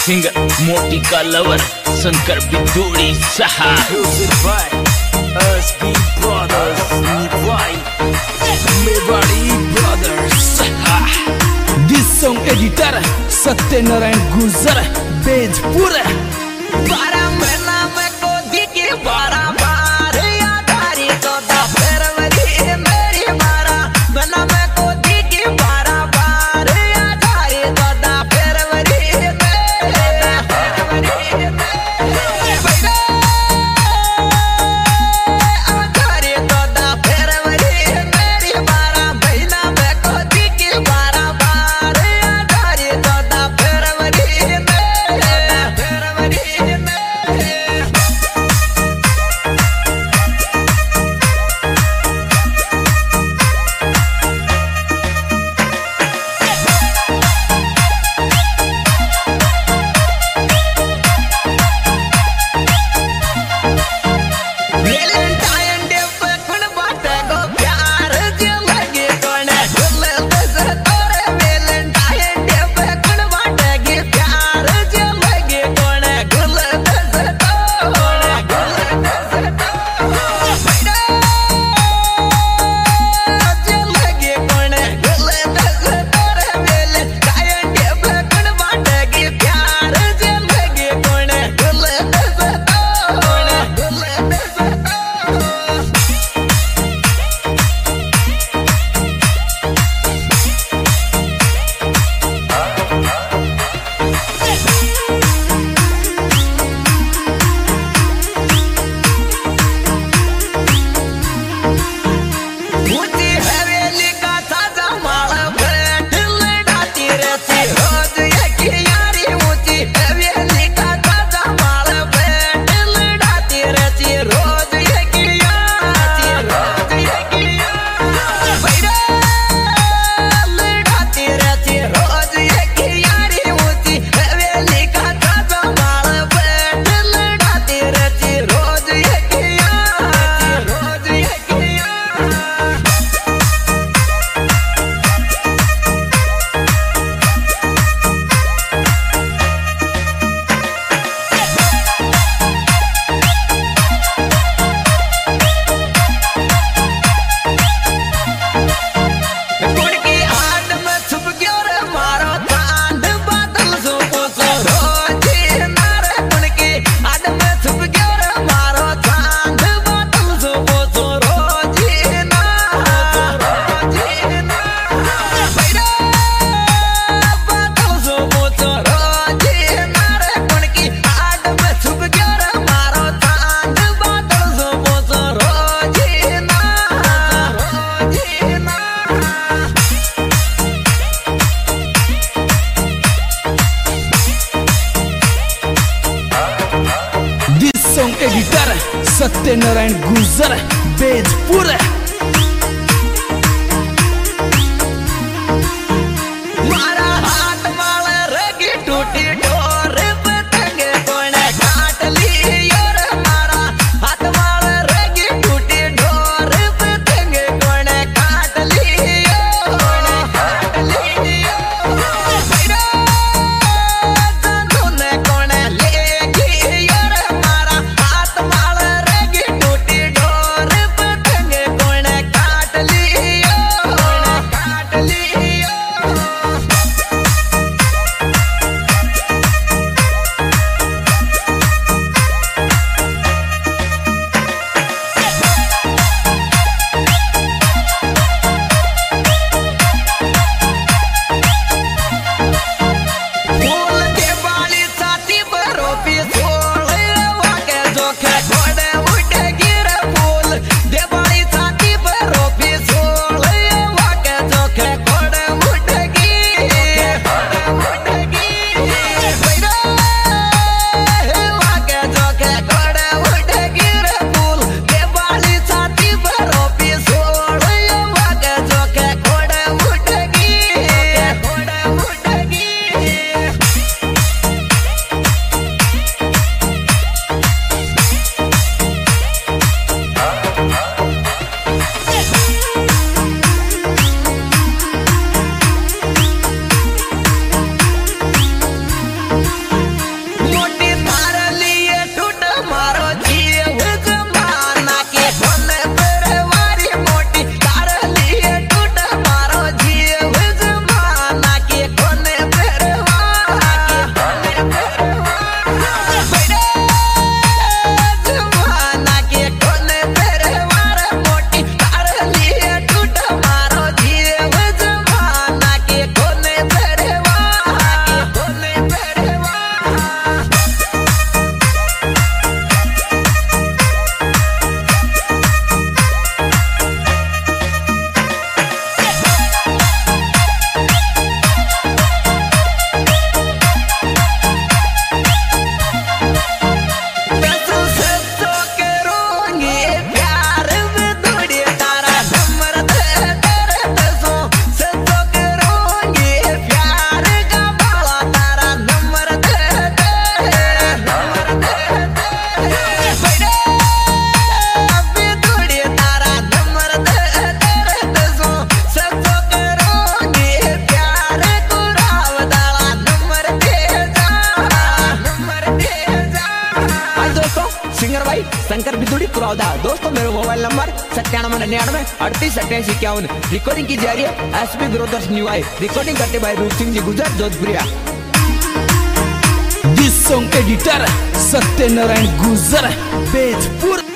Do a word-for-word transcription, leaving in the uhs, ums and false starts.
Singer मोटी का lover Shankar Bidhuri सहा this song editor Satyanarayan Gurjar Bejpur. बारह महीना में कोदी के बारह बार यादारी तो दा फरवरी मेरी बारह महीना में कोदी के बारह बार यादारी तो दा फरवरी मेरी फरवरी मेरी यादारी तो दा फरवरी मेरी बारह महीना में कोदी के बारह बार यादारी तो दा फरवरी मेरी एडिटर सत्यनारायण गुर्जर बेजपुर। मारा हाथ माल रगी टूटी डोर पतंग कोने काट ली और मारा हाथ माल रगी टूटी डोर पतंग कोने काट ली कोने काट ली मेरा दोनों ने कोने लेगी और मारा हाथ माल रगी टूटी डोर पतंग कोने दोस्तों सिंगर भाई शंकर बिदुड़ी कुरावदा। दोस्तों मेरा मोबाइल नंबर सत्तानवे निन्यानवे अड़तीस अट्ठाईस इक्यावन। रिकॉर्डिंग की जा रही है एस पी ब्रदर्स न्यू आई। रिकॉर्डिंग करते भाई Roop Singh ji Gujar Jodhpuriya. This song editor Satyanarayan Gujar Bejpur.